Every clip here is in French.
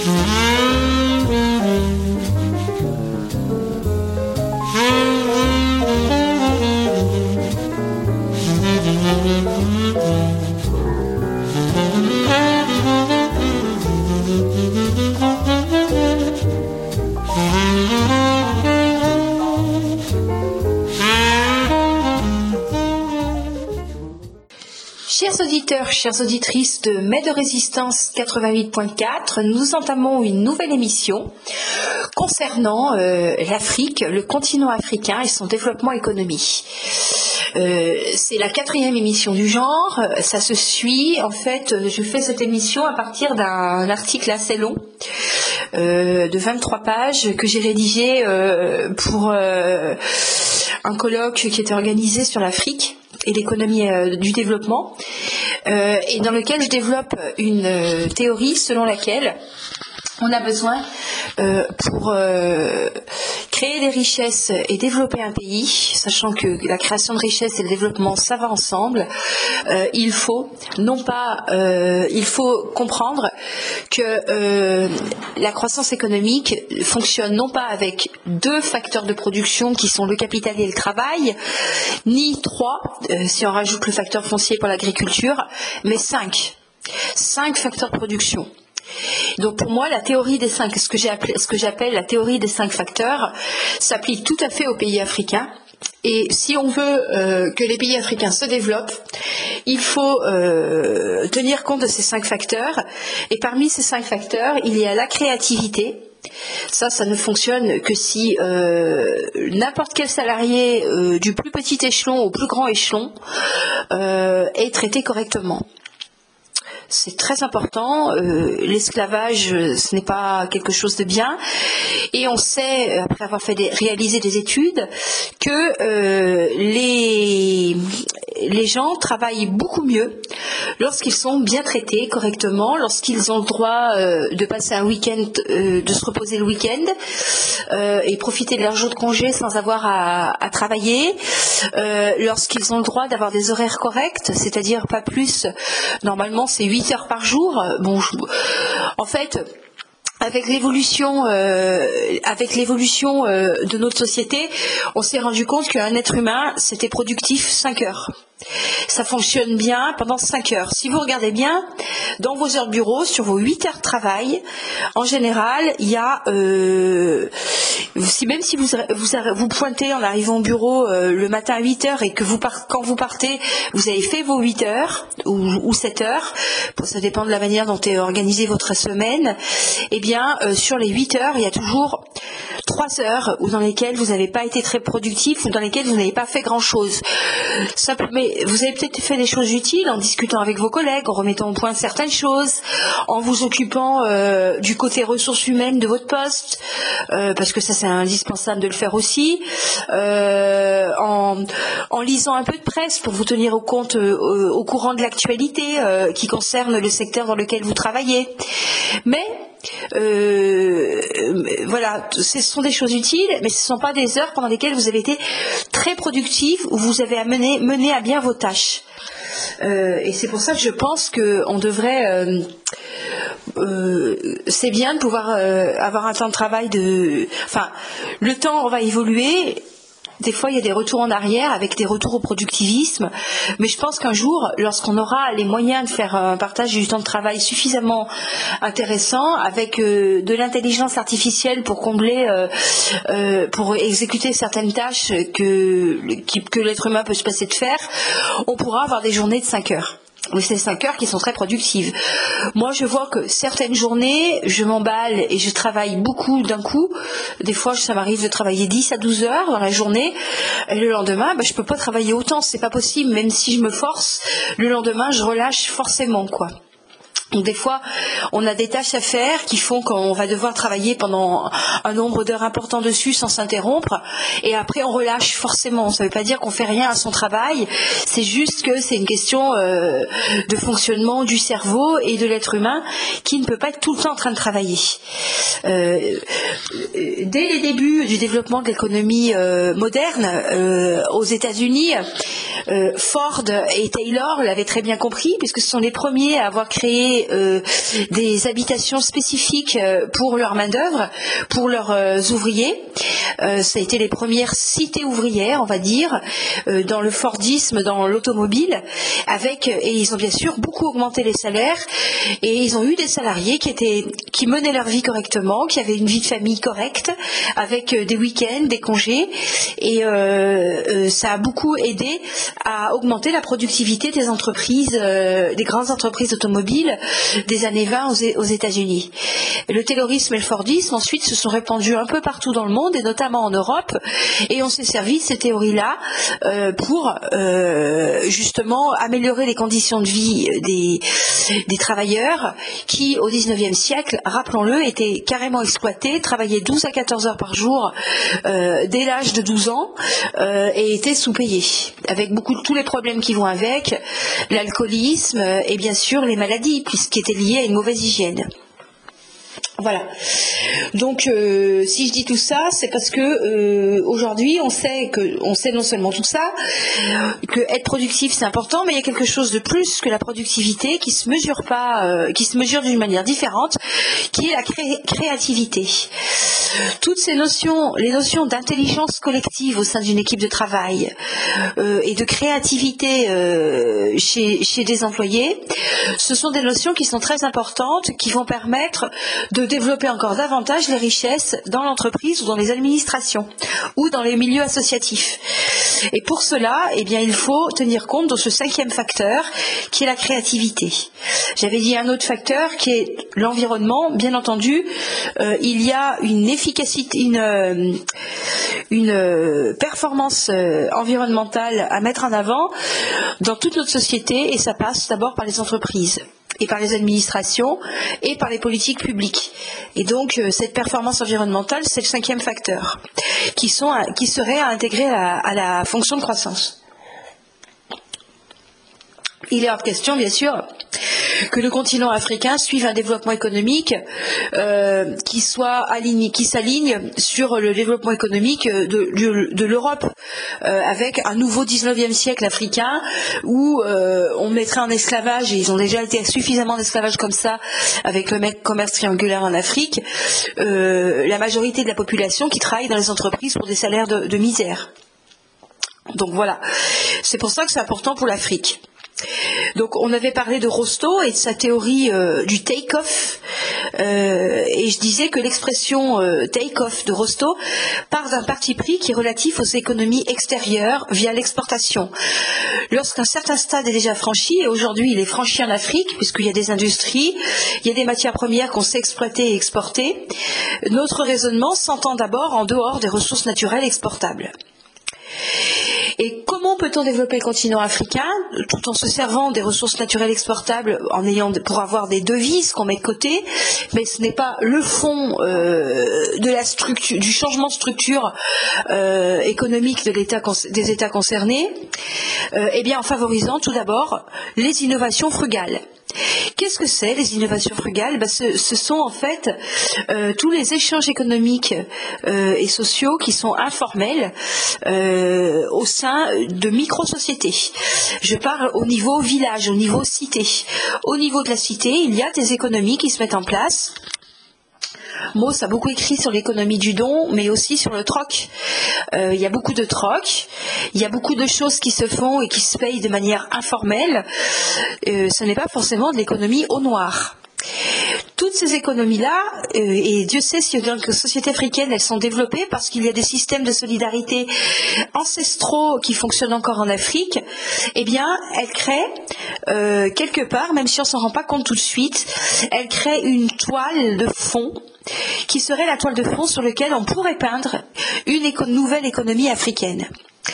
Chers auditeurs, chères auditrices de Mai de Résistance 88.4, nous entamons une nouvelle émission concernant l'Afrique, le continent africain et son développement économique. C'est la 4e émission du genre, ça se suit, en fait, je fais cette émission à partir d'un article assez long, de 23 pages, que j'ai rédigé pour un colloque qui était organisé sur l'Afrique et l'économie du développement, et dans lequel je développe une théorie selon laquelle on a besoin, pour créer des richesses et développer un pays, sachant que la création de richesses et le développement, ça va ensemble, il faut comprendre que la croissance économique fonctionne non pas avec 2 facteurs de production qui sont le capital et le travail, ni 3, si on rajoute le facteur foncier pour l'agriculture, mais 5 facteurs de production. Donc pour moi, la théorie des 5, ce que j'appelle la théorie des 5 facteurs, s'applique tout à fait aux pays africains. Et si on veut que les pays africains se développent, il faut tenir compte de ces 5 facteurs. Et parmi ces 5 facteurs, il y a la créativité. Ça ne fonctionne que si n'importe quel salarié du plus petit échelon au plus grand échelon est traité correctement. C'est très important, l'esclavage, ce n'est pas quelque chose de bien, et on sait, après avoir réalisé des études, que les gens travaillent beaucoup mieux lorsqu'ils sont bien traités correctement, lorsqu'ils ont le droit de passer un week-end, de se reposer le week-end, et profiter de leur jour de congé sans avoir à travailler, lorsqu'ils ont le droit d'avoir des horaires corrects, c'est-à-dire pas plus, normalement c'est 8 heures par jour. En fait, avec l'évolution de notre société, on s'est rendu compte qu'un être humain, c'était productif 5 heures. Ça fonctionne bien pendant 5 heures. Si vous regardez bien, dans vos heures de bureau, sur vos 8 heures de travail, en général, il y a... même si vous pointez en arrivant au bureau le matin à 8 heures et que quand vous partez, vous avez fait vos 8 heures ou 7 heures, ça dépend de la manière dont est organisée votre semaine, eh bien, sur les 8 heures, il y a toujours 3 heures dans lesquelles vous n'avez pas été très productif ou dans lesquelles vous n'avez pas fait grand-chose. Mais vous avez peut-être fait des choses utiles en discutant avec vos collègues, en remettant au point certaines choses, en vous occupant du côté ressources humaines de votre poste, parce que ça c'est indispensable de le faire aussi, en lisant un peu de presse pour vous tenir au courant de l'actualité qui concerne le secteur dans lequel vous travaillez. Mais voilà, ce sont des choses utiles, mais ce ne sont pas des heures pendant lesquelles vous avez été très productif, où vous avez mené à bien vos tâches. Et c'est pour ça que je pense qu'on devrait... c'est bien de pouvoir avoir un temps de travail le temps va évoluer. Des fois, il y a des retours en arrière avec des retours au productivisme. Mais je pense qu'un jour, lorsqu'on aura les moyens de faire un partage du temps de travail suffisamment intéressant, avec de l'intelligence artificielle pour pour exécuter certaines tâches que l'être humain peut se passer de faire, on pourra avoir des journées de 5 heures. Oui, c'est 5 heures qui sont très productives. Moi, je vois que certaines journées, je m'emballe et je travaille beaucoup d'un coup. Des fois, ça m'arrive de travailler 10 à 12 heures dans la journée. Et le lendemain, je peux pas travailler autant, c'est pas possible. Même si je me force, le lendemain, je relâche forcément, quoi. Donc des fois, on a des tâches à faire qui font qu'on va devoir travailler pendant un nombre d'heures important dessus sans s'interrompre, et après on relâche forcément. Ça ne veut pas dire qu'on fait rien à son travail, c'est juste que c'est une question de fonctionnement du cerveau et de l'être humain qui ne peut pas être tout le temps en train de travailler. Dès les débuts du développement de l'économie moderne aux États-Unis, Ford et Taylor l'avaient très bien compris, puisque ce sont les premiers à avoir créé des habitations spécifiques pour leur main-d'œuvre, pour leurs ouvriers. Ça a été les premières cités ouvrières, on va dire, dans le Fordisme, dans l'automobile, et ils ont bien sûr beaucoup augmenté les salaires, et ils ont eu des salariés qui menaient leur vie correctement, qui avaient une vie de famille correcte, avec des week-ends, des congés, et ça a beaucoup aidé à augmenter la productivité des entreprises, des grandes entreprises automobiles des années 20 aux États-Unis. Le taylorisme et le Fordisme ensuite se sont répandus un peu partout dans le monde, et notamment en Europe, et on s'est servi de ces théories-là pour justement améliorer les conditions de vie des travailleurs qui, au XIXe siècle, rappelons-le, étaient carrément exploités, travaillaient 12 à 14 heures par jour dès l'âge de 12 ans et étaient sous-payés, avec tous les problèmes qui vont avec, l'alcoolisme et bien sûr les maladies, puisqu'ils étaient liés à une mauvaise hygiène. Voilà. Donc, si je dis tout ça, c'est parce que aujourd'hui, on sait non seulement tout ça, que être productif c'est important, mais il y a quelque chose de plus que la productivité qui se mesure pas, qui se mesure d'une manière différente, qui est la créativité. Toutes ces notions, les notions d'intelligence collective au sein d'une équipe de travail et de créativité chez des employés, ce sont des notions qui sont très importantes, qui vont permettre de développer encore davantage les richesses dans l'entreprise ou dans les administrations ou dans les milieux associatifs. Et pour cela, eh bien, il faut tenir compte de ce 5e facteur qui est la créativité. J'avais dit un autre facteur qui est l'environnement. Bien entendu, il y a une efficacité, une performance environnementale à mettre en avant dans toute notre société, et ça passe d'abord par les entreprises et par les administrations et par les politiques publiques. Et donc cette performance environnementale, c'est le 5e facteur qui serait à intégrer à la fonction de croissance. Il est hors de question, bien sûr, que le continent africain suive un développement économique qui s'aligne sur le développement économique de l'Europe, avec un nouveau 19e siècle africain où on mettrait en esclavage, et ils ont déjà été suffisamment d'esclavage comme ça avec le commerce triangulaire en Afrique, la majorité de la population qui travaille dans les entreprises pour des salaires de misère. Donc voilà, c'est pour ça que c'est important pour l'Afrique. Donc on avait parlé de Rostow et de sa théorie du take-off, et je disais que l'expression take-off de Rostow part d'un parti pris qui est relatif aux économies extérieures via l'exportation. Lorsqu'un certain stade est déjà franchi, et aujourd'hui il est franchi en Afrique, puisqu'il y a des industries, il y a des matières premières qu'on sait exploiter et exporter, notre raisonnement s'entend d'abord en dehors des ressources naturelles exportables. Et comment peut-on développer le continent africain tout en se servant des ressources naturelles exportables, pour avoir des devises qu'on met de côté, mais ce n'est pas le fond du changement de structure économique des États concernés, eh bien en favorisant tout d'abord les innovations frugales. Qu'est-ce que c'est les innovations frugales ? Ce sont en fait tous les échanges économiques et sociaux qui sont informels au sein de micro-sociétés. Je parle au niveau village, au niveau cité. Au niveau de la cité, il y a des économies qui se mettent en place. Mauss a beaucoup écrit sur l'économie du don, mais aussi sur le troc. Il y a beaucoup de troc, il y a beaucoup de choses qui se font et qui se payent de manière informelle. Ce n'est pas forcément de l'économie au noir. Toutes ces économies-là, et Dieu sait si dans les sociétés africaines elles sont développées parce qu'il y a des systèmes de solidarité ancestraux qui fonctionnent encore en Afrique, eh bien elles créent quelque part, même si on ne s'en rend pas compte tout de suite, elles créent une toile de fond qui serait la toile de fond sur laquelle on pourrait peindre une nouvelle économie africaine.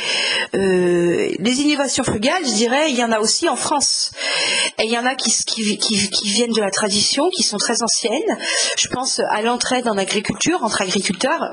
Les innovations frugales, je dirais, il y en a aussi en France. Et il y en a qui viennent de la tradition, qui sont très anciennes. Je pense à l'entraide en agriculture, entre agriculteurs.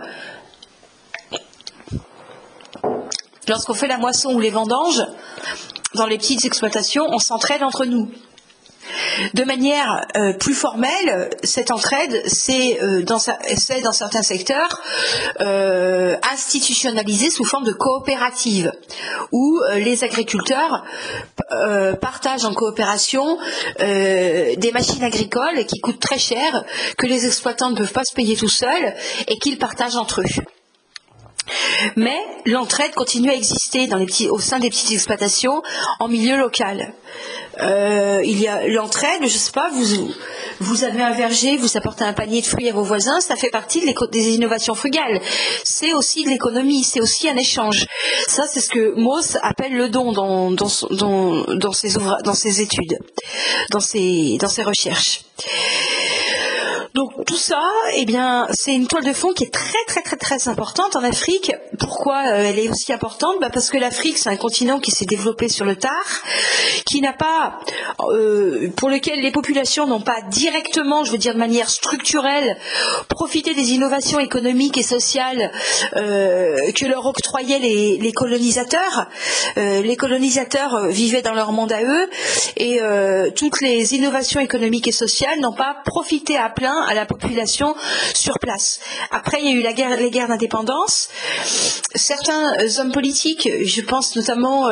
Lorsqu'on fait la moisson ou les vendanges, dans les petites exploitations, on s'entraide entre nous. De manière plus formelle, cette entraide, c'est dans certains secteurs institutionnalisé sous forme de coopérative, où les agriculteurs partagent en coopération des machines agricoles qui coûtent très cher, que les exploitants ne peuvent pas se payer tout seuls et qu'ils partagent entre eux. Mais l'entraide continue à exister au sein des petites exploitations en milieu local. Il y a l'entraide, je ne sais pas, vous avez un verger, vous apportez un panier de fruits à vos voisins, ça fait partie des innovations frugales. C'est aussi de l'économie, c'est aussi un échange. Ça, c'est ce que Mauss appelle le don dans ses études, dans ses recherches. Donc tout ça, eh bien, c'est une toile de fond qui est très très très très importante en Afrique. Pourquoi elle est aussi importante ? Parce que l'Afrique, c'est un continent qui s'est développé sur le tard, qui n'a pas, pour lequel les populations n'ont pas directement, je veux dire de manière structurelle, profité des innovations économiques et sociales que leur octroyaient les colonisateurs. Les colonisateurs vivaient dans leur monde à eux, et toutes les innovations économiques et sociales n'ont pas profité à plein à la population sur place. Après, il y a eu les guerres d'indépendance. Certains hommes politiques, je pense notamment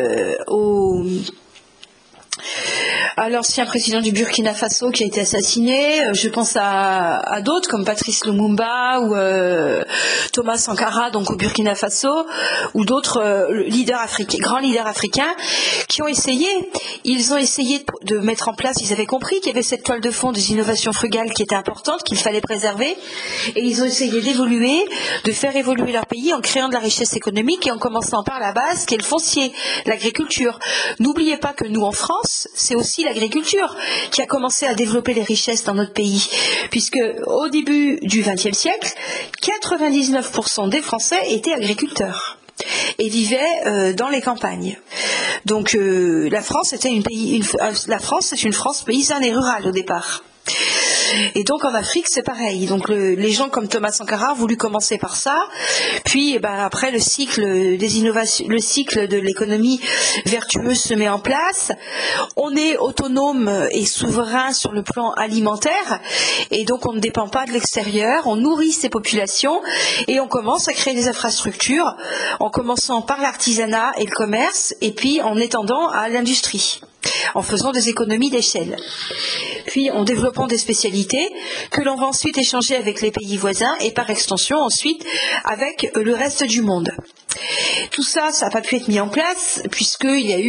à l'ancien président du Burkina Faso qui a été assassiné, je pense à d'autres comme Patrice Lumumba ou Thomas Sankara, donc au Burkina Faso, ou d'autres grands leaders africains qui ont essayé. Ils ont essayé de mettre en place, ils avaient compris qu'il y avait cette toile de fond des innovations frugales qui était importante, qu'il fallait préserver, et ils ont essayé d'évoluer, de faire évoluer leur pays en créant de la richesse économique et en commençant par la base qui est le foncier, l'agriculture. N'oubliez pas que nous en France, c'est aussi l'agriculture qui a commencé à développer les richesses dans notre pays, puisque au début du XXe siècle, 99% des Français étaient agriculteurs et vivaient dans les campagnes. Donc la France c'est une France paysanne et rurale au départ. Et donc en Afrique c'est pareil. Donc les gens comme Thomas Sankara ont voulu commencer par ça, puis après le cycle des innovations, le cycle de l'économie vertueuse se met en place. On est autonome et souverain sur le plan alimentaire, et donc on ne dépend pas de l'extérieur. On nourrit ces populations et on commence à créer des infrastructures, en commençant par l'artisanat et le commerce, et puis en étendant à l'industrie, en faisant des économies d'échelle, puis en développant des spécialités que l'on va ensuite échanger avec les pays voisins et par extension ensuite avec le reste du monde. Tout ça, ça n'a pas pu être mis en place puisqu'il y a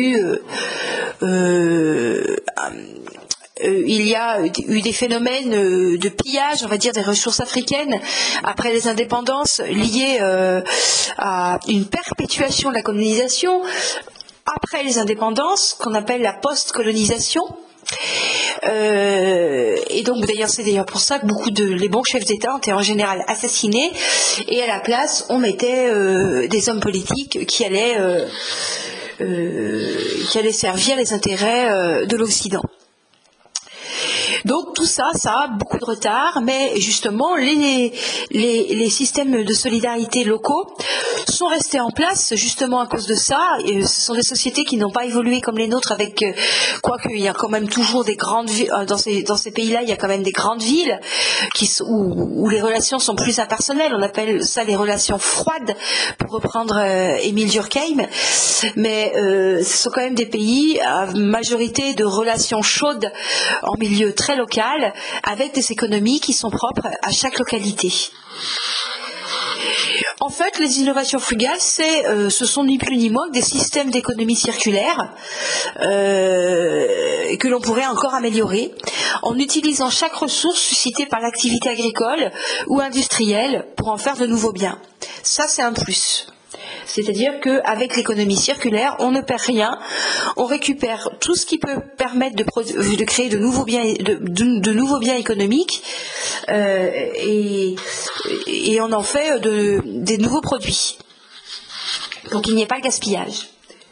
eu des phénomènes de pillage, on va dire, des ressources africaines après les indépendances liées à une perpétuation de la colonisation. Après les indépendances, qu'on appelle la post-colonisation. Et donc c'est d'ailleurs pour ça que les bons chefs d'État ont été en général assassinés, et à la place on mettait des hommes politiques qui allaient servir les intérêts de l'Occident. Donc tout ça, ça a beaucoup de retard, mais justement les systèmes de solidarité locaux sont restés en place justement à cause de ça. Et ce sont des sociétés qui n'ont pas évolué comme les nôtres, avec quoique il y a quand même toujours des grandes villes dans ces pays-là, il y a quand même des grandes villes où les relations sont plus impersonnelles. On appelle ça les relations froides, pour reprendre Émile Durkheim. Mais ce sont quand même des pays à majorité de relations chaudes en milieu très local, avec des économies qui sont propres à chaque localité. En fait, les innovations frugales, ce sont ni plus ni moins que des systèmes d'économie circulaire que l'on pourrait encore améliorer en utilisant chaque ressource suscitée par l'activité agricole ou industrielle pour en faire de nouveaux biens. Ça, c'est un plus. C'est-à-dire qu'avec l'économie circulaire, on ne perd rien, on récupère tout ce qui peut permettre de créer de nouveaux biens, de nouveaux biens économiques, et on en fait des nouveaux produits. Donc il n'y ait pas de gaspillage.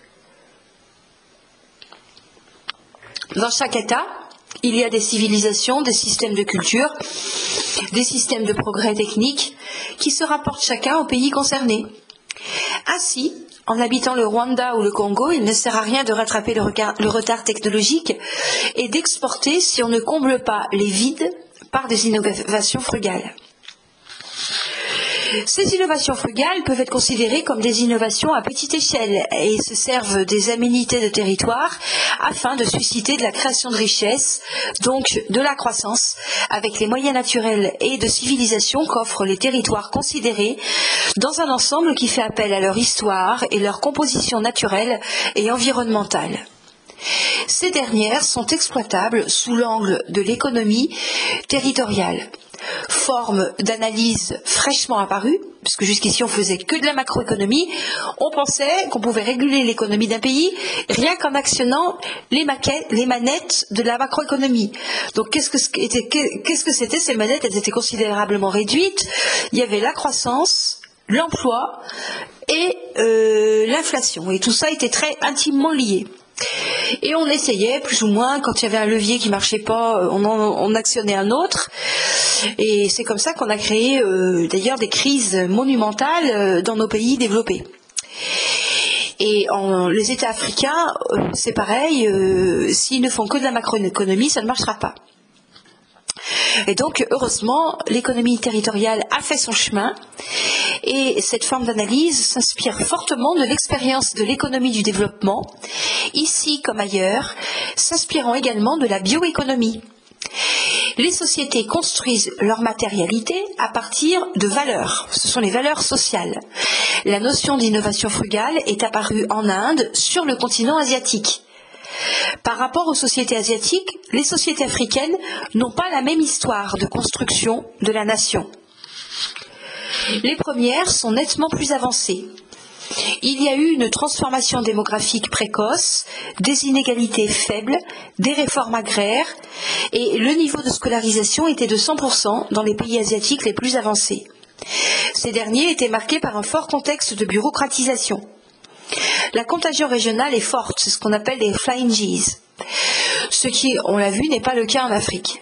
Dans chaque État, il y a des civilisations, des systèmes de culture, des systèmes de progrès technique qui se rapportent chacun au pays concerné, Ainsi, en habitant le Rwanda ou le Congo, il ne sert à rien de rattraper le retard technologique et d'exporter si on ne comble pas les vides par des innovations frugales. Ces innovations frugales peuvent être considérées comme des innovations à petite échelle et se servent des aménités de territoire afin de susciter de la création de richesses, donc de la croissance, avec les moyens naturels et de civilisation qu'offrent les territoires considérés dans un ensemble qui fait appel à leur histoire et leur composition naturelle et environnementale. Ces dernières sont exploitables sous l'angle de l'économie territoriale. Forme d'analyse fraîchement apparue, puisque jusqu'ici on faisait que de la macroéconomie, on pensait qu'on pouvait réguler l'économie d'un pays rien qu'en actionnant les manettes de la macroéconomie. Donc qu'est-ce que c'était ces manettes? Elles étaient considérablement réduites. Il y avait la croissance, l'emploi et l'inflation, et tout ça était très intimement lié. Et on essayait plus ou moins, quand il y avait un levier qui marchait pas, on actionnait un autre. Et c'est comme ça qu'on a créé d'ailleurs des crises monumentales dans nos pays développés. Et les États africains, c'est pareil, s'ils ne font que de la macroéconomie, ça ne marchera pas. Et donc, heureusement, l'économie territoriale a fait son chemin et cette forme d'analyse s'inspire fortement de l'expérience de l'économie du développement, ici comme ailleurs, s'inspirant également de la bioéconomie. Les sociétés construisent leur matérialité à partir de valeurs. Ce sont les valeurs sociales. La notion d'innovation frugale est apparue en Inde, sur le continent asiatique. Par rapport aux sociétés asiatiques, les sociétés africaines n'ont pas la même histoire de construction de la nation. Les premières sont nettement plus avancées. Il y a eu une transformation démographique précoce, des inégalités faibles, des réformes agraires, et le niveau de scolarisation était de 100% dans les pays asiatiques les plus avancés. Ces derniers étaient marqués par un fort contexte de bureaucratisation. La contagion régionale est forte, c'est ce qu'on appelle les flying G's. Ce qui, on l'a vu, n'est pas le cas en Afrique.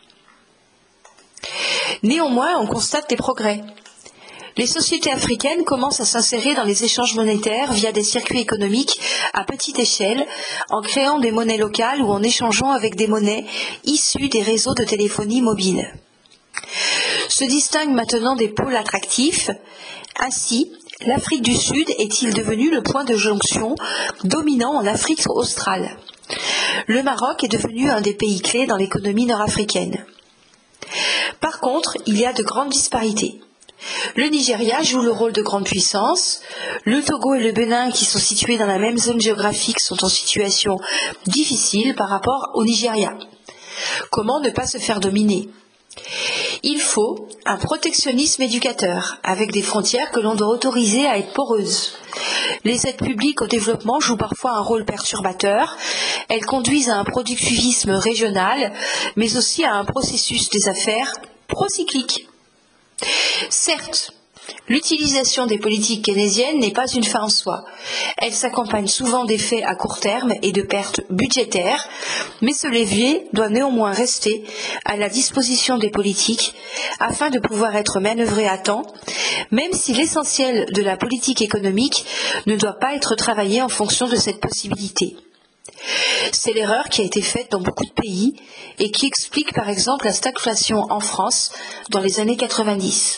Néanmoins, on constate des progrès. Les sociétés africaines commencent à s'insérer dans les échanges monétaires via des circuits économiques à petite échelle, en créant des monnaies locales ou en échangeant avec des monnaies issues des réseaux de téléphonie mobile. Se distinguent maintenant des pôles attractifs. Ainsi, l'Afrique du Sud est-il devenu le point de jonction dominant en Afrique australe. Le Maroc est devenu un des pays clés dans l'économie nord-africaine. Par contre, il y a de grandes disparités. Le Nigeria joue le rôle de grande puissance. Le Togo et le Bénin, qui sont situés dans la même zone géographique, sont en situation difficile par rapport au Nigeria. Comment ne pas se faire dominer ? Il faut un protectionnisme éducateur, avec des frontières que l'on doit autoriser à être poreuses. Les aides publiques au développement jouent parfois un rôle perturbateur. Elles conduisent à un productivisme régional, mais aussi à un processus des affaires procyclique. Certes, l'utilisation des politiques keynésiennes n'est pas une fin en soi. Elle s'accompagne souvent d'effets à court terme et de pertes budgétaires, mais ce levier doit néanmoins rester à la disposition des politiques afin de pouvoir être manœuvré à temps, même si l'essentiel de la politique économique ne doit pas être travaillé en fonction de cette possibilité. C'est l'erreur qui a été faite dans beaucoup de pays et qui explique par exemple la stagflation en France dans les années 90.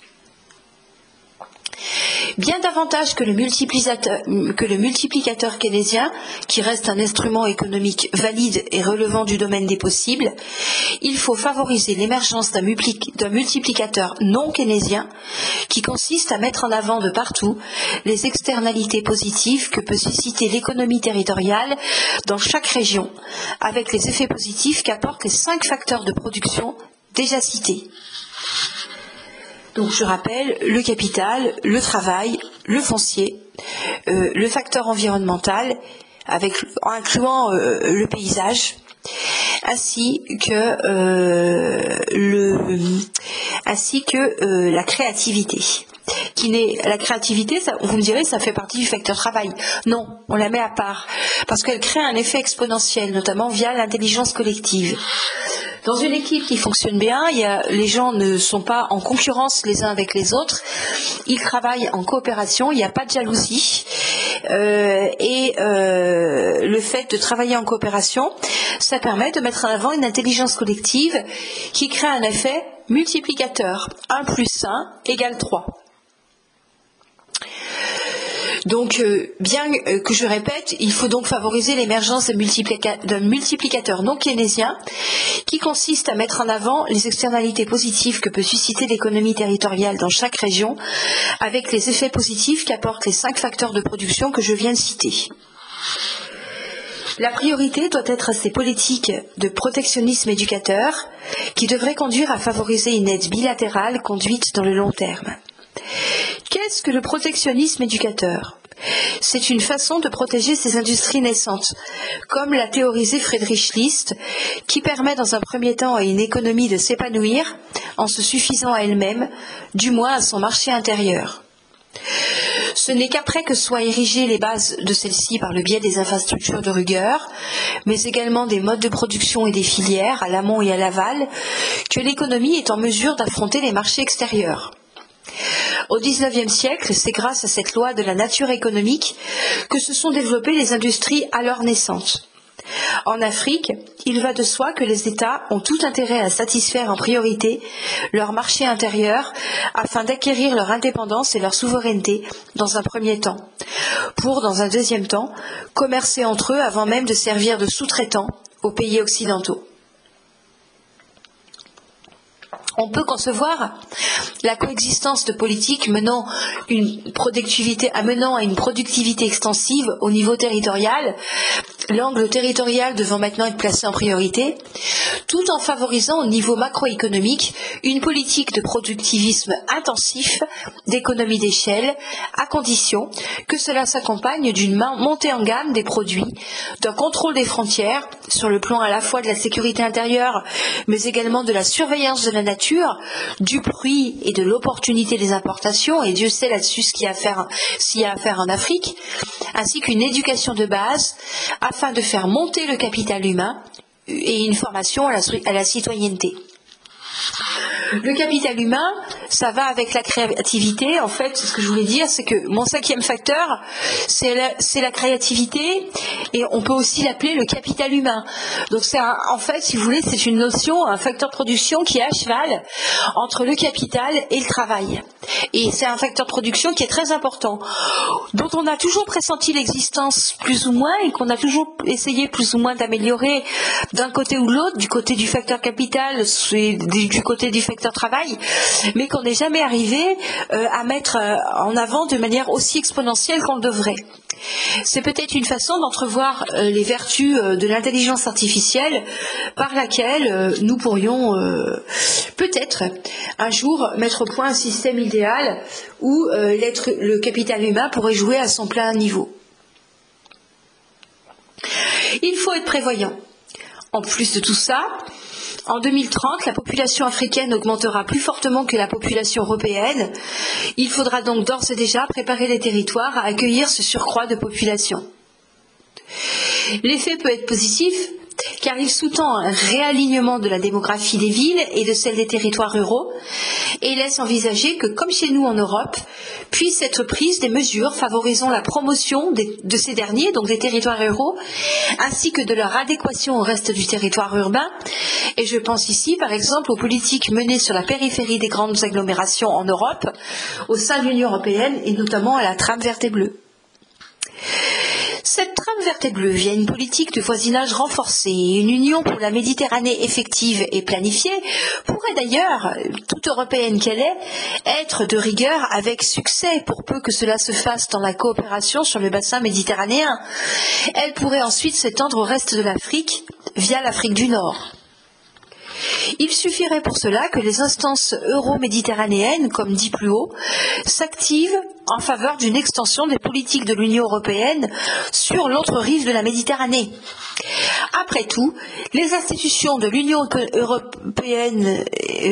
Bien davantage que le multiplicateur keynésien, qui reste un instrument économique valide et relevant du domaine des possibles, il faut favoriser l'émergence d'un multiplicateur non keynésien, qui consiste à mettre en avant de partout les externalités positives que peut susciter l'économie territoriale dans chaque région, avec les effets positifs qu'apportent les 5 facteurs de production déjà cités. Donc je rappelle, le capital, le travail, le foncier, le facteur environnemental, incluant le paysage, ainsi que la créativité. La créativité, ça, vous me direz, ça fait partie du facteur travail. Non, on la met à part, parce qu'elle crée un effet exponentiel, notamment via l'intelligence collective. Dans une équipe qui fonctionne bien, les gens ne sont pas en concurrence les uns avec les autres. Ils travaillent en coopération, il n'y a pas de jalousie. Le fait de travailler en coopération, ça permet de mettre en avant une intelligence collective qui crée un effet multiplicateur. 1 + 1 = 3. Donc, bien que je répète, il faut donc favoriser l'émergence d'un multiplicateur non keynésien qui consiste à mettre en avant les externalités positives que peut susciter l'économie territoriale dans chaque région avec les effets positifs qu'apportent les 5 facteurs de production que je viens de citer. La priorité doit être à ces politiques de protectionnisme éducateur qui devraient conduire à favoriser une aide bilatérale conduite dans le long terme. Qu'est-ce que le protectionnisme éducateur ? C'est une façon de protéger ces industries naissantes, comme l'a théorisé Friedrich List, qui permet dans un premier temps à une économie de s'épanouir en se suffisant à elle-même, du moins à son marché intérieur. Ce n'est qu'après que soient érigées les bases de celle-ci par le biais des infrastructures de rigueur, mais également des modes de production et des filières, à l'amont et à l'aval, que l'économie est en mesure d'affronter les marchés extérieurs. Au XIXe siècle, c'est grâce à cette loi de la nature économique que se sont développées les industries alors naissantes. En Afrique, il va de soi que les États ont tout intérêt à satisfaire en priorité leur marché intérieur afin d'acquérir leur indépendance et leur souveraineté dans un premier temps, pour, dans un deuxième temps, commercer entre eux avant même de servir de sous-traitants aux pays occidentaux. On peut concevoir la coexistence de politiques amenant à une productivité extensive au niveau territorial, l'angle territorial devant maintenant être placé en priorité, tout en favorisant au niveau macroéconomique une politique de productivisme intensif, d'économie d'échelle, à condition que cela s'accompagne d'une montée en gamme des produits, d'un contrôle des frontières, sur le plan à la fois de la sécurité intérieure, mais également de la surveillance de la nature, du prix et de l'opportunité des importations, et Dieu sait là-dessus s'il y a à faire en Afrique, ainsi qu'une éducation de base afin de faire monter le capital humain et une formation à la citoyenneté. Le capital humain, ça va avec la créativité. En fait, ce que je voulais dire, c'est que mon 5e facteur, c'est la créativité, et on peut aussi l'appeler le capital humain. Donc en fait, si vous voulez, c'est une notion, un facteur de production qui est à cheval entre le capital et le travail. Et c'est un facteur de production qui est très important, dont on a toujours pressenti l'existence plus ou moins, et qu'on a toujours essayé plus ou moins d'améliorer d'un côté ou de l'autre, du côté du facteur capital, du côté du facteur travail, mais qu'on n'est jamais arrivé à mettre en avant de manière aussi exponentielle qu'on le devrait. C'est peut-être une façon d'entrevoir les vertus de l'intelligence artificielle par laquelle nous pourrions peut-être un jour mettre au point un système idéal où le capital humain pourrait jouer à son plein niveau. Il faut être prévoyant. En plus de tout ça, en 2030, la population africaine augmentera plus fortement que la population européenne. Il faudra donc d'ores et déjà préparer les territoires à accueillir ce surcroît de population. L'effet peut être positif, car il sous-tend un réalignement de la démographie des villes et de celle des territoires ruraux, et laisse envisager que, comme chez nous en Europe, puissent être prises des mesures favorisant la promotion de ces derniers, donc des territoires ruraux, ainsi que de leur adéquation au reste du territoire urbain. Et je pense ici, par exemple, aux politiques menées sur la périphérie des grandes agglomérations en Europe, au sein de l'Union européenne, et notamment à la trame verte et bleue. Cette trame verte et bleue via une politique de voisinage renforcée et une union pour la Méditerranée effective et planifiée pourrait d'ailleurs, toute européenne qu'elle est, être de rigueur avec succès, pour peu que cela se fasse dans la coopération sur le bassin méditerranéen. Elle pourrait ensuite s'étendre au reste de l'Afrique via l'Afrique du Nord. Il suffirait pour cela que les instances euro-méditerranéennes, comme dit plus haut, s'activent en faveur d'une extension des politiques de l'Union européenne sur l'autre rive de la Méditerranée. Après tout, les institutions de l'Union européenne,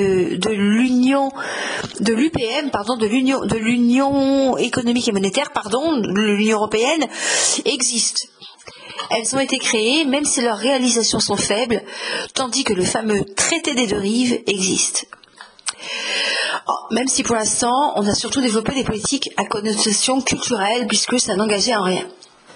de l'Union économique et monétaire, de l'Union européenne, existent. elles ont été créées même si leurs réalisations sont faibles, tandis que le fameux traité des deux rives existe. Même si pour l'instant, on a surtout développé des politiques à connotation culturelle puisque ça n'engageait en rien.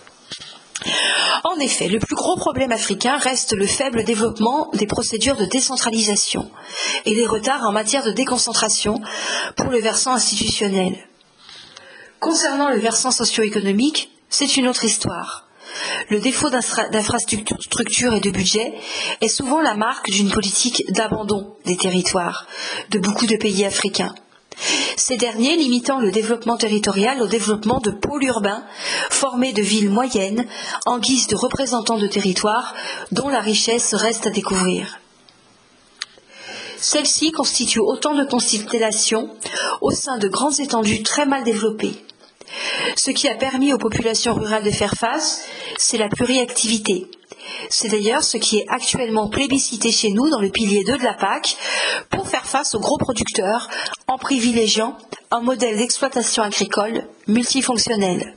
En effet, le plus gros problème africain reste le faible développement des procédures de décentralisation et les retards en matière de déconcentration pour le versant institutionnel. Concernant le versant socio-économique, c'est une autre histoire. Le défaut d'infrastructures et de budget est souvent la marque d'une politique d'abandon des territoires de beaucoup de pays africains. Ces derniers limitant le développement territorial au développement de pôles urbains formés de villes moyennes en guise de représentants de territoires dont la richesse reste à découvrir. Celles-ci constituent autant de constellations au sein de grandes étendues très mal développées. Ce qui a permis aux populations rurales de faire face, c'est la pluriactivité. C'est d'ailleurs ce qui est actuellement plébiscité chez nous dans le pilier 2 de la PAC pour faire face aux gros producteurs en privilégiant un modèle d'exploitation agricole multifonctionnel.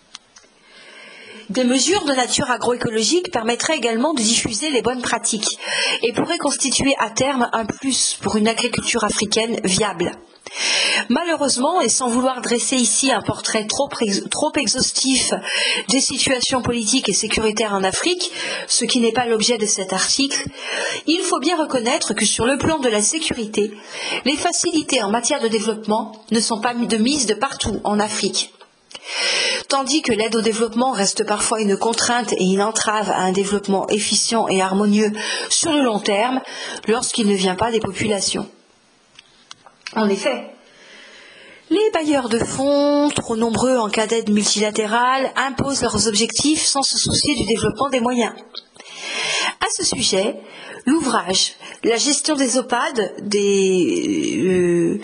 Des mesures de nature agroécologique permettraient également de diffuser les bonnes pratiques et pourraient constituer à terme un plus pour une agriculture africaine viable. Malheureusement, et sans vouloir dresser ici un portrait trop exhaustif des situations politiques et sécuritaires en Afrique, ce qui n'est pas l'objet de cet article, il faut bien reconnaître que sur le plan de la sécurité, les facilités en matière de développement ne sont pas de mise de partout en Afrique. Tandis que l'aide au développement reste parfois une contrainte et une entrave à un développement efficient et harmonieux sur le long terme lorsqu'il ne vient pas des populations. En effet, les bailleurs de fonds, trop nombreux en cas d'aide multilatérale, imposent leurs objectifs sans se soucier du développement des moyens. À ce sujet, l'ouvrage « La gestion des OPAD, des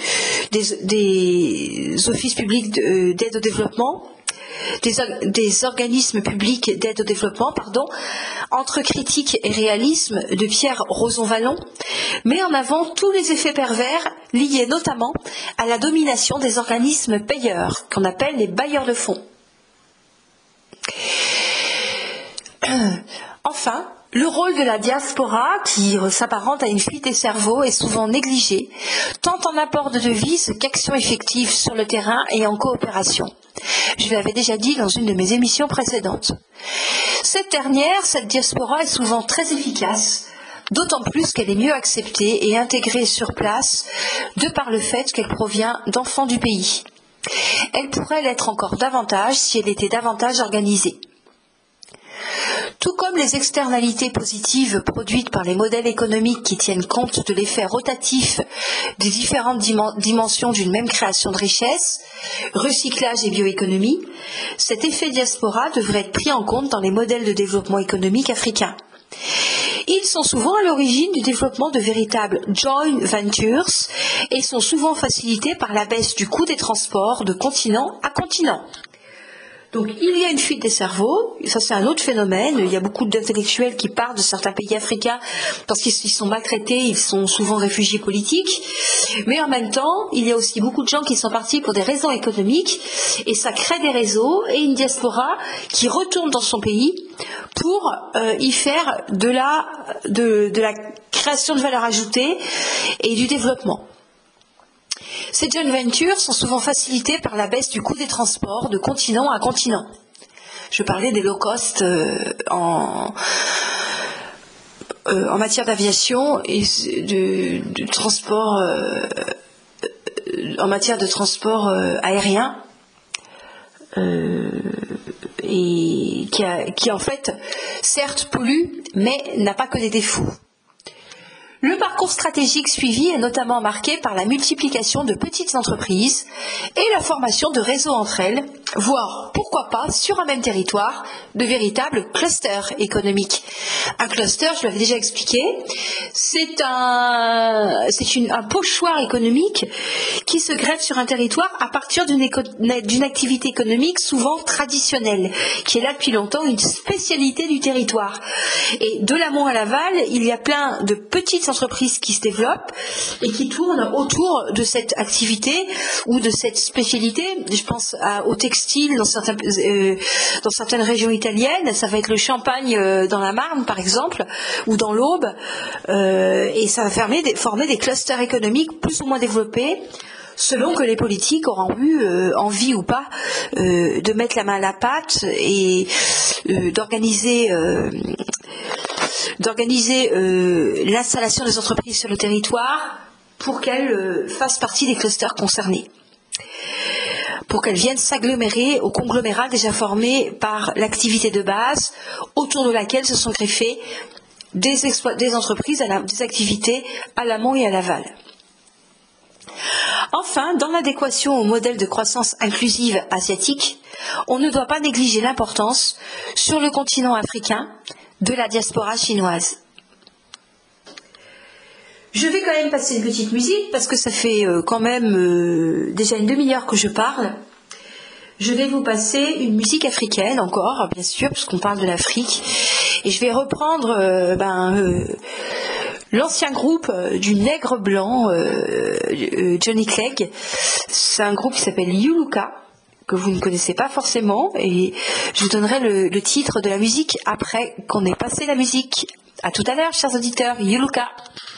offices publics d'aide au développement », des organismes publics d'aide au développement, entre critique et réalisme de Pierre Roson-Vallon, met en avant tous les effets pervers liés notamment à la domination des organismes payeurs, qu'on appelle les bailleurs de fonds. Enfin, le rôle de la diaspora, qui s'apparente à une fuite des cerveaux, est souvent négligé, tant en apport de devises qu'action effective sur le terrain et en coopération. Je l'avais déjà dit dans une de mes émissions précédentes. Cette diaspora est souvent très efficace, d'autant plus qu'elle est mieux acceptée et intégrée sur place de par le fait qu'elle provient d'enfants du pays. Elle pourrait l'être encore davantage si elle était davantage organisée. Tout comme les externalités positives produites par les modèles économiques qui tiennent compte de l'effet rotatif des différentes dimensions d'une même création de richesse, recyclage et bioéconomie, cet effet diaspora devrait être pris en compte dans les modèles de développement économique africains. Ils sont souvent à l'origine du développement de véritables joint ventures et sont souvent facilités par la baisse du coût des transports de continent à continent. Donc il y a une fuite des cerveaux, ça c'est un autre phénomène, il y a beaucoup d'intellectuels qui partent de certains pays africains parce qu'ils sont maltraités, ils sont souvent réfugiés politiques, mais en même temps il y a aussi beaucoup de gens qui sont partis pour des raisons économiques et ça crée des réseaux et une diaspora qui retourne dans son pays pour y faire de la création de valeur ajoutée et du développement. Ces joint ventures sont souvent facilitées par la baisse du coût des transports de continent à continent. Je parlais des low cost en matière d'aviation et de transport en matière de transport aérien et qui en fait certes pollue mais n'a pas que des défauts. Le parcours stratégique suivi est notamment marqué par la multiplication de petites entreprises et la formation de réseaux entre elles, voire, pourquoi pas, sur un même territoire, de véritables clusters économiques. Un cluster, je l'avais déjà expliqué, c'est un pochoir économique qui se greffe sur un territoire à partir d'une activité économique souvent traditionnelle, qui est là depuis longtemps une spécialité du territoire. Et de l'amont à l'aval, il y a plein de petites petites entreprises qui se développent et qui tournent autour de cette activité ou de cette spécialité. Je pense au textile dans certaines régions italiennes, ça va être le Champagne dans la Marne par exemple, ou dans l'Aube, et ça va former des clusters économiques plus ou moins développés, selon que les politiques auront eu envie ou pas de mettre la main à la pâte et d'organiser l'installation des entreprises sur le territoire pour qu'elles fassent partie des clusters concernés, pour qu'elles viennent s'agglomérer au conglomérat déjà formé par l'activité de base autour de laquelle se sont greffées des entreprises, des activités à l'amont et à l'aval. Enfin, dans l'adéquation au modèle de croissance inclusive asiatique, on ne doit pas négliger l'importance sur le continent africain de la diaspora chinoise. Je vais quand même passer une petite musique parce que ça fait quand même déjà une demi-heure que je parle. Je vais vous passer une musique africaine encore, bien sûr, puisqu'on parle de l'Afrique. Et je vais reprendre l'ancien groupe du Nègre Blanc, Johnny Clegg. C'est un groupe qui s'appelle Yuluka, que vous ne connaissez pas forcément. Et je vous donnerai le titre de la musique après qu'on ait passé la musique. À tout à l'heure, chers auditeurs. Yuluka.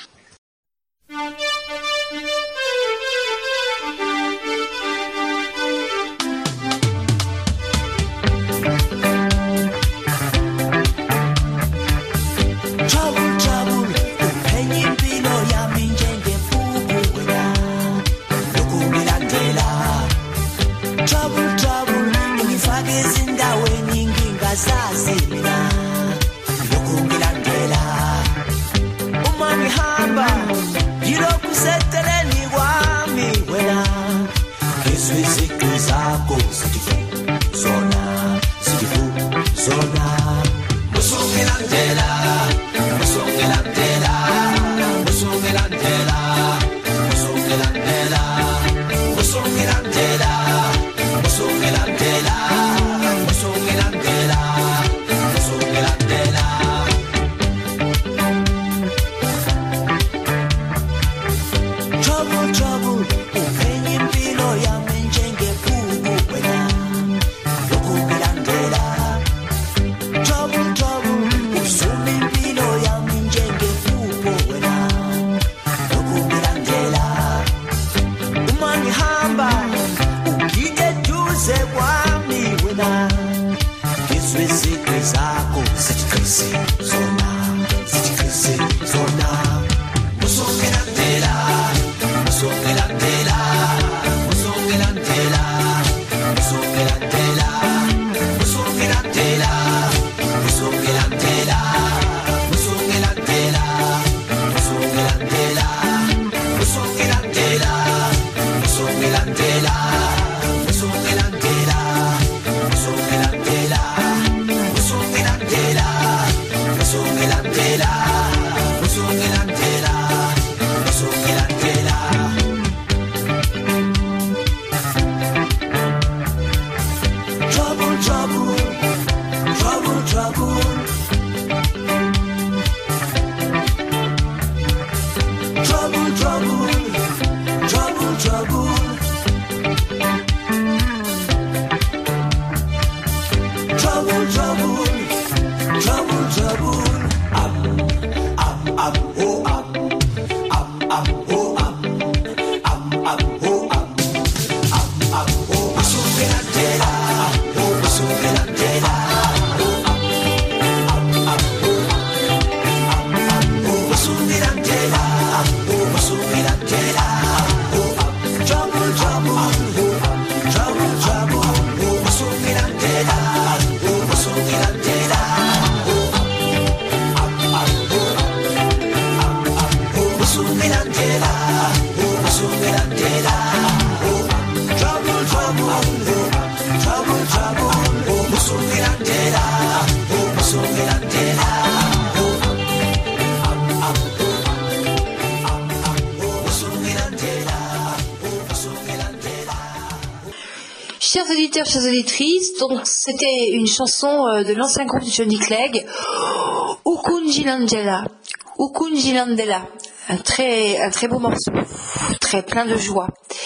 Chers auditeurs, chères auditrices, donc c'était une chanson de l'ancien groupe de Johnny Clegg, Ukunji Langela. Ukunjilandela, un très beau morceau, très plein de joie.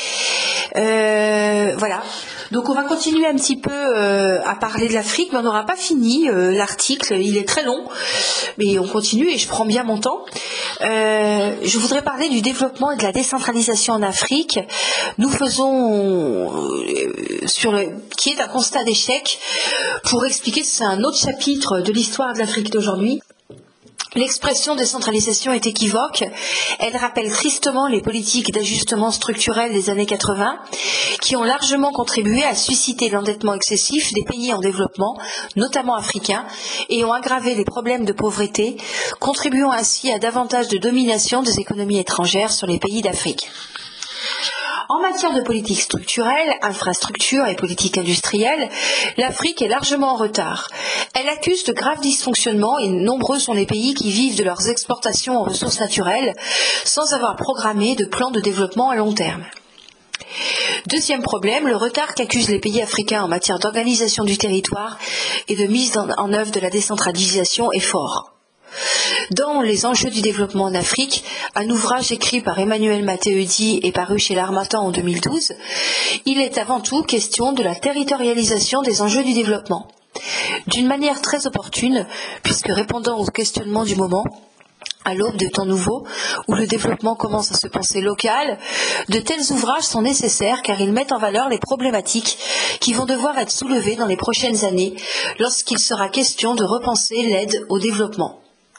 Voilà. Donc on va continuer un petit peu à parler de l'Afrique, mais on n'aura pas fini l'article, il est très long, mais on continue et je prends bien mon temps. Je voudrais parler du développement et de la décentralisation en Afrique. Nous faisons qui est un constat d'échec pour expliquer, c'est un autre chapitre de l'histoire de l'Afrique d'aujourd'hui. L'expression décentralisation est équivoque. Elle rappelle tristement les politiques d'ajustement structurel des années 80 qui ont largement contribué à susciter l'endettement excessif des pays en développement, notamment africains, et ont aggravé les problèmes de pauvreté, contribuant ainsi à davantage de domination des économies étrangères sur les pays d'Afrique. En matière de politique structurelle, infrastructure et politique industrielle, l'Afrique est largement en retard. Elle accuse de graves dysfonctionnements et nombreux sont les pays qui vivent de leurs exportations en ressources naturelles sans avoir programmé de plan de développement à long terme. Deuxième problème, le retard qu'accusent les pays africains en matière d'organisation du territoire et de mise en œuvre de la décentralisation est fort. Dans Les enjeux du développement en Afrique, un ouvrage écrit par Emmanuel Matteudi et paru chez l'Harmattan en 2012, il est avant tout question de la territorialisation des enjeux du développement. D'une manière très opportune, puisque répondant aux questionnements du moment, à l'aube de temps nouveaux, où le développement commence à se penser local, de tels ouvrages sont nécessaires car ils mettent en valeur les problématiques qui vont devoir être soulevées dans les prochaines années lorsqu'il sera question de repenser l'aide au développement.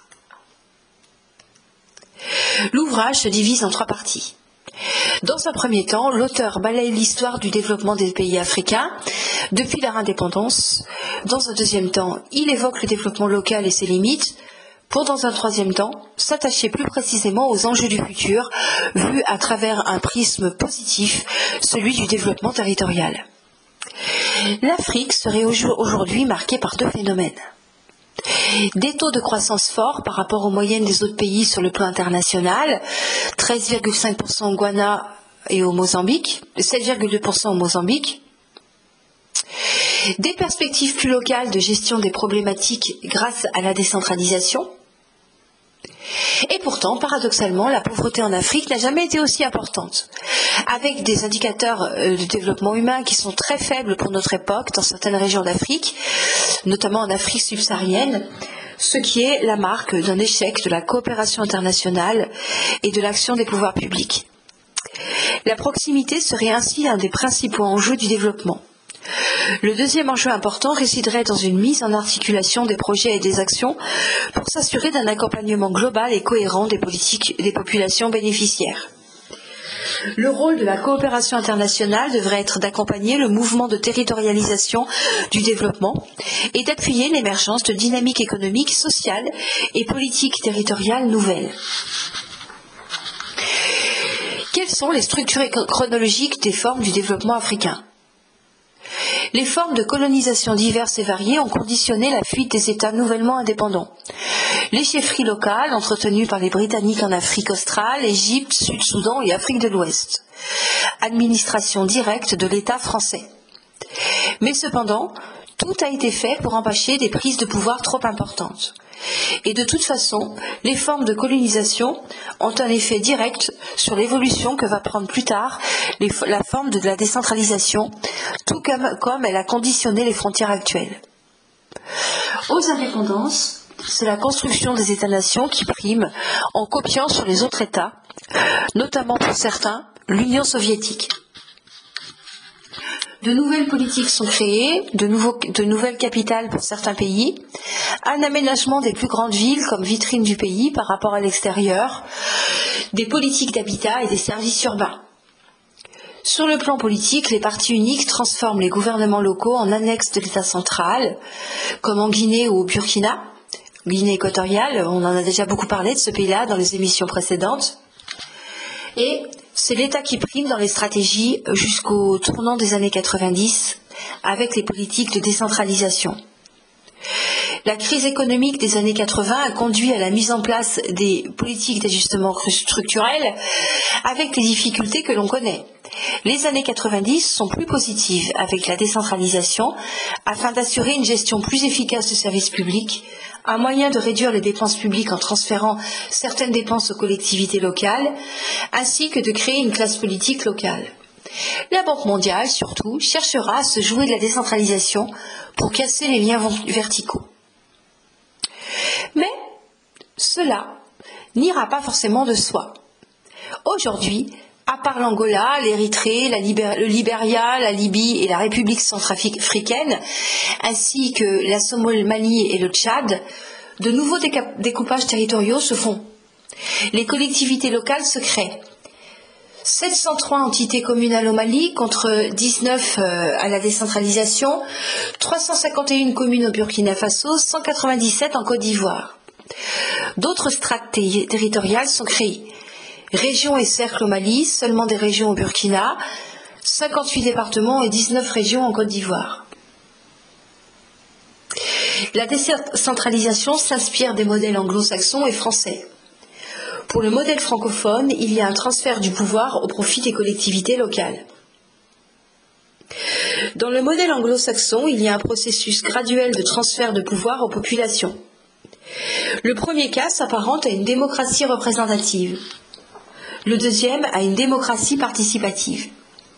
L'ouvrage se divise en 3 parties. Dans un premier temps, l'auteur balaye l'histoire du développement des pays africains depuis leur indépendance. Dans un deuxième temps, il évoque le développement local et ses limites, pour dans un troisième temps, s'attacher plus précisément aux enjeux du futur, vus à travers un prisme positif, celui du développement territorial. L'Afrique serait aujourd'hui marquée par 2 phénomènes. Des taux de croissance forts par rapport aux moyennes des autres pays sur le plan international, 13,5% au Ghana et au Mozambique, 7,2% au Mozambique. Des perspectives plus locales de gestion des problématiques grâce à la décentralisation. Et pourtant, paradoxalement, la pauvreté en Afrique n'a jamais été aussi importante, avec des indicateurs de développement humain qui sont très faibles pour notre époque dans certaines régions d'Afrique, notamment en Afrique subsaharienne, ce qui est la marque d'un échec de la coopération internationale et de l'action des pouvoirs publics. La proximité serait ainsi un des principaux enjeux du développement. Le deuxième enjeu important résiderait dans une mise en articulation des projets et des actions pour s'assurer d'un accompagnement global et cohérent des politiques et des populations bénéficiaires. Le rôle de la coopération internationale devrait être d'accompagner le mouvement de territorialisation du développement et d'appuyer l'émergence de dynamiques économiques, sociales et politiques territoriales nouvelles. Quelles sont les structures chronologiques des formes du développement africain ? Les formes de colonisation diverses et variées ont conditionné la fuite des États nouvellement indépendants. Les chefferies locales, entretenues par les Britanniques en Afrique australe, Égypte, Sud-Soudan et Afrique de l'Ouest. Administration directe de l'État français. Mais cependant, tout a été fait pour empêcher des prises de pouvoir trop importantes. Et de toute façon, les formes de colonisation ont un effet direct sur l'évolution que va prendre plus tard la forme de la décentralisation, tout comme elle a conditionné les frontières actuelles. Aux indépendances, c'est la construction des États-nations qui prime en copiant sur les autres États, notamment pour certains, l'Union soviétique. De nouvelles politiques sont créées, de nouvelles capitales pour certains pays, un aménagement des plus grandes villes comme vitrine du pays par rapport à l'extérieur, des politiques d'habitat et des services urbains. Sur le plan politique, les partis uniques transforment les gouvernements locaux en annexes de l'État central, comme en Guinée ou au Burkina, Guinée équatoriale, on en a déjà beaucoup parlé de ce pays-là dans les émissions précédentes. Et c'est l'État qui prime dans les stratégies jusqu'au tournant des années 90 avec les politiques de décentralisation. La crise économique des années 80 a conduit à la mise en place des politiques d'ajustement structurel avec les difficultés que l'on connaît. Les années 90 sont plus positives avec la décentralisation afin d'assurer une gestion plus efficace du service public, un moyen de réduire les dépenses publiques en transférant certaines dépenses aux collectivités locales, ainsi que de créer une classe politique locale. La Banque mondiale, surtout, cherchera à se jouer de la décentralisation pour casser les liens verticaux. Mais cela n'ira pas forcément de soi. Aujourd'hui, à part l'Angola, l'Érythrée, le Libéria, la Libye et la République centrafricaine, ainsi que la Somalie et le Tchad, de nouveaux découpages territoriaux se font. Les collectivités locales se créent. 703 entités communales au Mali contre 19 à la décentralisation, 351 communes au Burkina Faso, 197 en Côte d'Ivoire. D'autres strates territoriales sont créées. Régions et cercles au Mali, seulement des régions au Burkina, 58 départements et 19 régions en Côte d'Ivoire. La décentralisation s'inspire des modèles anglo-saxons et français. Pour le modèle francophone, il y a un transfert du pouvoir au profit des collectivités locales. Dans le modèle anglo-saxon, il y a un processus graduel de transfert de pouvoir aux populations. Le premier cas s'apparente à une démocratie représentative. Le deuxième à une démocratie participative.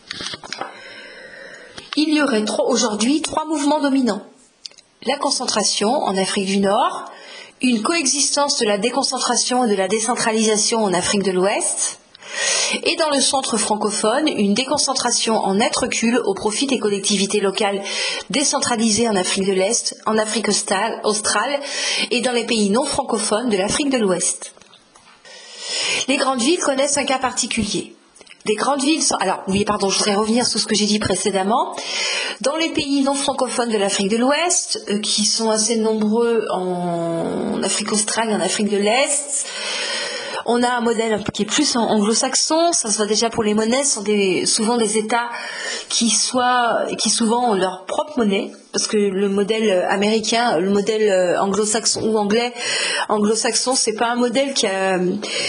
Il y aurait aujourd'hui 3 mouvements dominants. La concentration en Afrique du Nord, une coexistence de la déconcentration et de la décentralisation en Afrique de l'Ouest, et dans le centre francophone, une déconcentration en net recul au profit des collectivités locales décentralisées en Afrique de l'Est, en Afrique australe et dans les pays non francophones de l'Afrique de l'Ouest. Les grandes villes connaissent un cas particulier. Je voudrais revenir sur ce que j'ai dit précédemment. Dans les pays non francophones de l'Afrique de l'Ouest, qui sont assez nombreux en Afrique australe et en Afrique de l'Est, on a un modèle qui est plus anglo-saxon. Ça se voit déjà pour les monnaies. Ce sont souvent des États qui souvent ont leur propre monnaie, parce que le modèle américain, le modèle anglo-saxon ou anglais, anglo-saxon, c'est pas un modèle qui a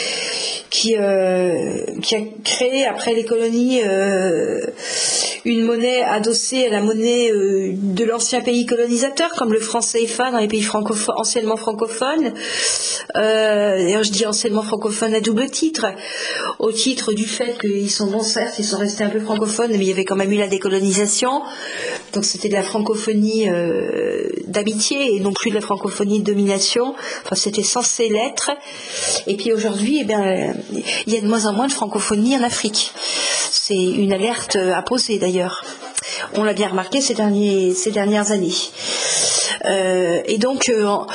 créé après les colonies une monnaie adossée à la monnaie de l'ancien pays colonisateur, comme le franc CFA dans les pays anciennement francophones. D'ailleurs, je dis anciennement francophone à double titre, au titre du fait qu'ils sont certes, ils sont restés un peu francophones, mais il y avait quand même eu la décolonisation. Donc c'était de la francophonie d'amitié et non plus de la francophonie de domination. Enfin, c'était censé l'être. Et puis aujourd'hui, il y a de moins en moins de francophonie en Afrique. C'est une alerte à poser d'ailleurs. On l'a bien remarqué ces dernières années. Et donc,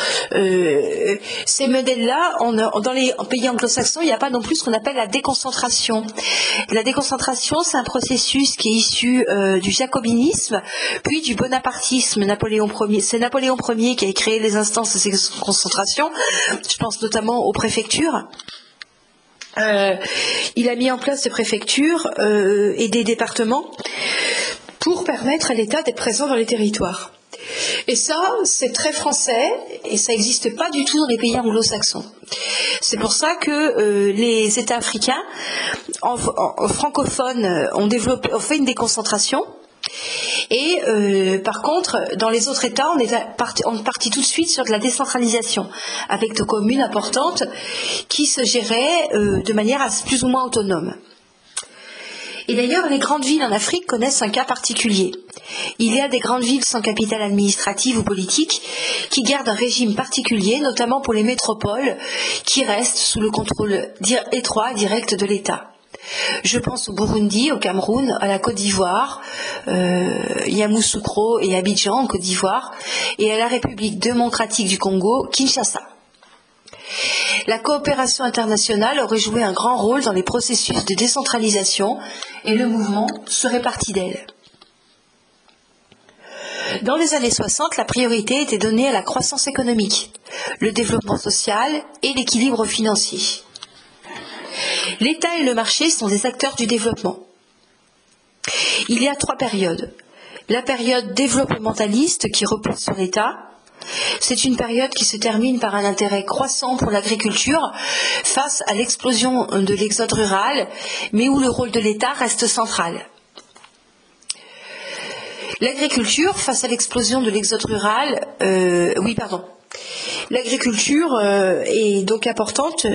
ces modèles-là, dans les pays anglo-saxons, il n'y a pas non plus ce qu'on appelle la déconcentration. La déconcentration, c'est un processus qui est issu du jacobinisme, puis du bonapartisme. C'est Napoléon Ier qui a créé les instances de ces concentrations. Je pense notamment aux préfectures. Il a mis en place des préfectures et des départements pour permettre à l'État d'être présent dans les territoires. Et ça, c'est très français et ça n'existe pas du tout dans les pays anglo-saxons. C'est pour ça que les États africains francophones ont fait une déconcentration. Et par contre, dans les autres États, on est parti tout de suite sur de la décentralisation, avec des communes importantes qui se géraient de manière plus ou moins autonome. Et d'ailleurs, les grandes villes en Afrique connaissent un cas particulier. Il y a des grandes villes sans capitale administrative ou politique qui gardent un régime particulier, notamment pour les métropoles, qui restent sous le contrôle étroit direct de l'État. Je pense au Burundi, au Cameroun, à la Côte d'Ivoire, Yamoussoukro et Abidjan en Côte d'Ivoire, et à la République démocratique du Congo, Kinshasa. La coopération internationale aurait joué un grand rôle dans les processus de décentralisation et le mouvement serait parti d'elle. Dans les années 60, la priorité était donnée à la croissance économique, le développement social et l'équilibre financier. L'État et le marché sont des acteurs du développement. Il y a 3 périodes. La période développementaliste qui repose sur l'État. C'est une période qui se termine par un intérêt croissant pour l'agriculture face à l'explosion de l'exode rural, mais où le rôle de l'État reste central. L'agriculture, face à l'explosion de l'exode rural, l'agriculture est donc importante,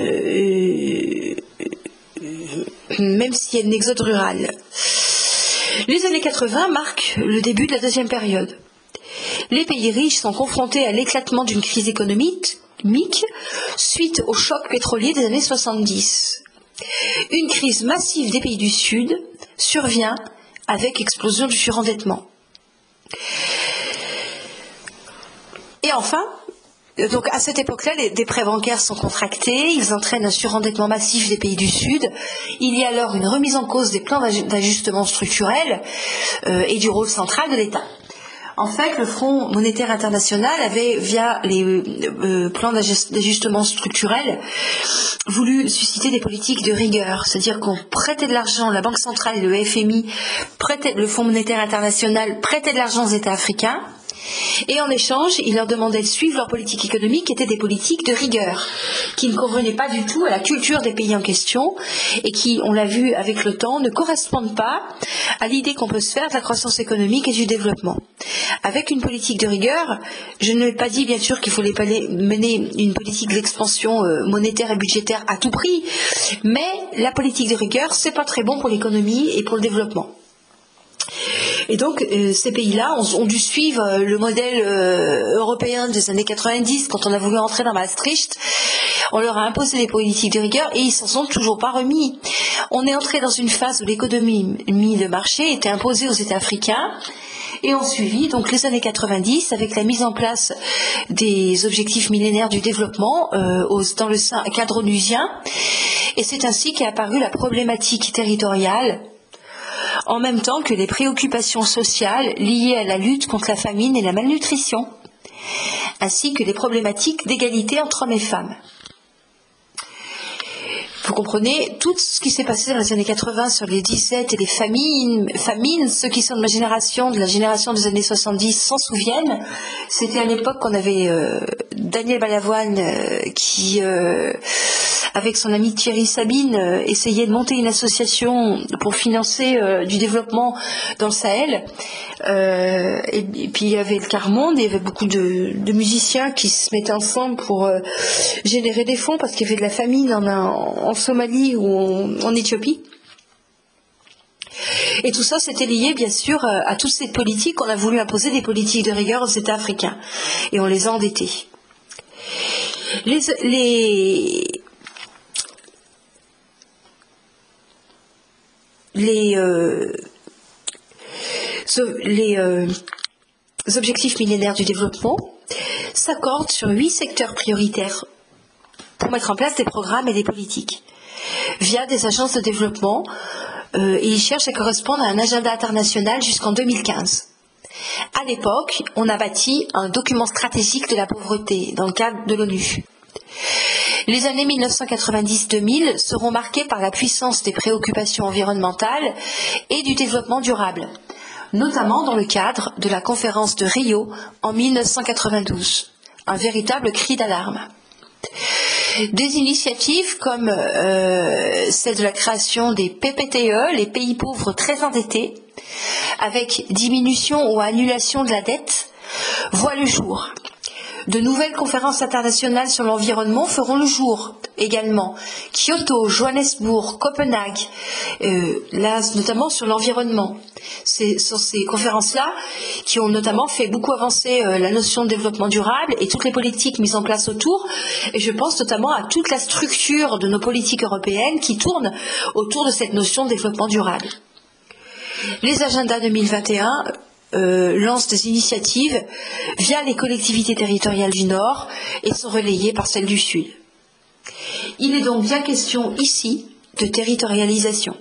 même s'il y a un exode rural. Les années 80 marquent le début de la deuxième période. Les pays riches sont confrontés à l'éclatement d'une crise économique suite au choc pétrolier des années 70. Une crise massive des pays du Sud survient avec explosion du surendettement. Et enfin, donc à cette époque-là, des prêts bancaires sont contractés, ils entraînent un surendettement massif des pays du Sud. Il y a alors une remise en cause des plans d'ajustement structurel et du rôle central de l'État. En fait, le Fonds monétaire international avait, via les plans d'ajustement structurel, voulu susciter des politiques de rigueur, c'est-à-dire qu'on prêtait de l'argent, la Banque centrale et le FMI, le Fonds monétaire international prêtaient de l'argent aux États africains, et en échange, il leur demandait de suivre leur politique économique qui étaient des politiques de rigueur, qui ne convenaient pas du tout à la culture des pays en question et qui, on l'a vu avec le temps, ne correspondent pas à l'idée qu'on peut se faire de la croissance économique et du développement. Avec une politique de rigueur, je ne l'ai pas dit bien sûr qu'il fallait mener une politique d'expansion monétaire et budgétaire à tout prix, mais la politique de rigueur, c'est pas très bon pour l'économie et pour le développement. Et donc, ces pays-là ont dû suivre le modèle européen des années 90, quand on a voulu entrer dans Maastricht. On leur a imposé des politiques de rigueur et ils s'en sont toujours pas remis. On est entré dans une phase où l'économie de marché était imposée aux États africains et ont suivi donc les années 90 avec la mise en place des objectifs millénaires du développement dans le cadre onusien. Et c'est ainsi qu'est apparue la problématique territoriale, en même temps que les préoccupations sociales liées à la lutte contre la famine et la malnutrition, ainsi que les problématiques d'égalité entre hommes et femmes. Vous comprenez, tout ce qui s'est passé dans les années 80 sur les disettes et les famines, ceux qui sont de ma génération, de la génération des années 70, s'en souviennent. C'était à l'époque qu'on avait Daniel Balavoine qui, avec son ami Thierry Sabine, essayait de monter une association pour financer du développement dans le Sahel. Et puis il y avait le quart monde, il y avait beaucoup de musiciens qui se mettaient ensemble pour générer des fonds parce qu'il y avait de la famine en Somalie ou en Éthiopie. Et tout ça, c'était lié, bien sûr, à toutes ces politiques. On a voulu imposer des politiques de rigueur aux États africains. Et on les a endettés. Les objectifs millénaires du développement s'accordent sur 8 secteurs prioritaires pour mettre en place des programmes et des politiques via des agences de développement et ils cherchent à correspondre à un agenda international jusqu'en 2015. À l'époque, on a bâti un document stratégique de la pauvreté dans le cadre de l'ONU. Les années 1990-2000 seront marquées par la puissance des préoccupations environnementales et du développement durable, notamment dans le cadre de la conférence de Rio en 1992, un véritable cri d'alarme. Des initiatives comme celle de la création des PPTE, les pays pauvres très endettés, avec diminution ou annulation de la dette, voient le jour. De nouvelles conférences internationales sur l'environnement feront le jour également. Kyoto, Johannesburg, Copenhague, là notamment sur l'environnement. C'est sur ces conférences-là qui ont notamment fait beaucoup avancer la notion de développement durable et toutes les politiques mises en place autour. Et je pense notamment à toute la structure de nos politiques européennes qui tournent autour de cette notion de développement durable. Les agendas 2021 lancent des initiatives via les collectivités territoriales du Nord et sont relayées par celles du Sud. Il est donc bien question ici de territorialisation.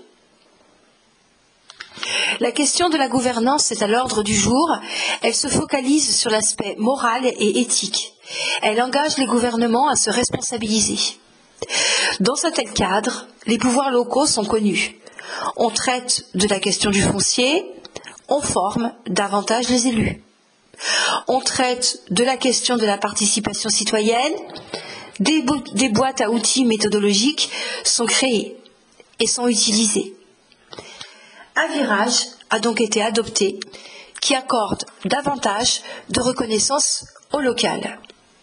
La question de la gouvernance est à l'ordre du jour. Elle se focalise sur l'aspect moral et éthique. Elle engage les gouvernements à se responsabiliser. Dans un tel cadre, les pouvoirs locaux sont connus. On traite de la question du foncier, on forme davantage les élus. On traite de la question de la participation citoyenne, des boîtes à outils méthodologiques sont créées et sont utilisées. Un virage a donc été adopté qui accorde davantage de reconnaissance au local.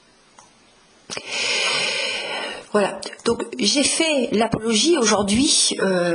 Voilà, donc j'ai fait l'apologie aujourd'hui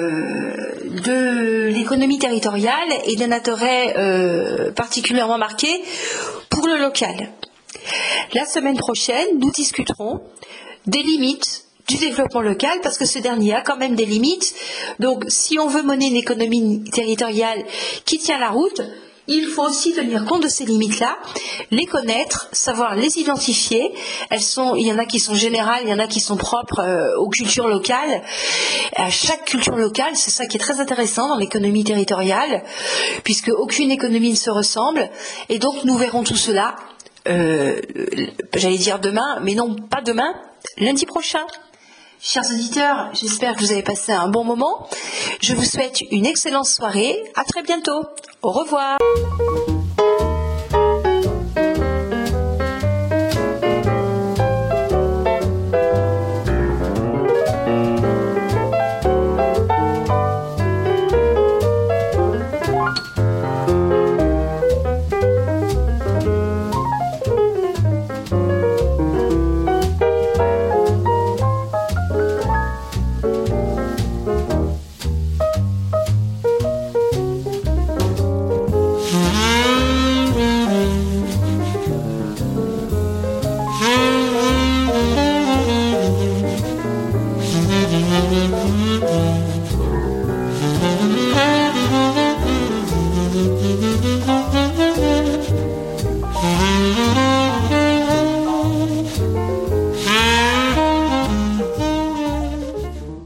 de l'économie territoriale et d'un intérêt particulièrement marqué pour le local. La semaine prochaine, nous discuterons des limites du développement local, parce que ce dernier a quand même des limites. Donc si on veut mener une économie territoriale qui tient la route, il faut aussi tenir compte de ces limites-là, les connaître, savoir les identifier. Il y en a qui sont générales, il y en a qui sont propres aux cultures locales. À chaque culture locale, c'est ça qui est très intéressant dans l'économie territoriale, puisque aucune économie ne se ressemble. Et donc nous verrons tout cela, j'allais dire demain, mais non pas demain, lundi prochain. Chers auditeurs, j'espère que vous avez passé un bon moment. Je vous souhaite une excellente soirée. À très bientôt. Au revoir.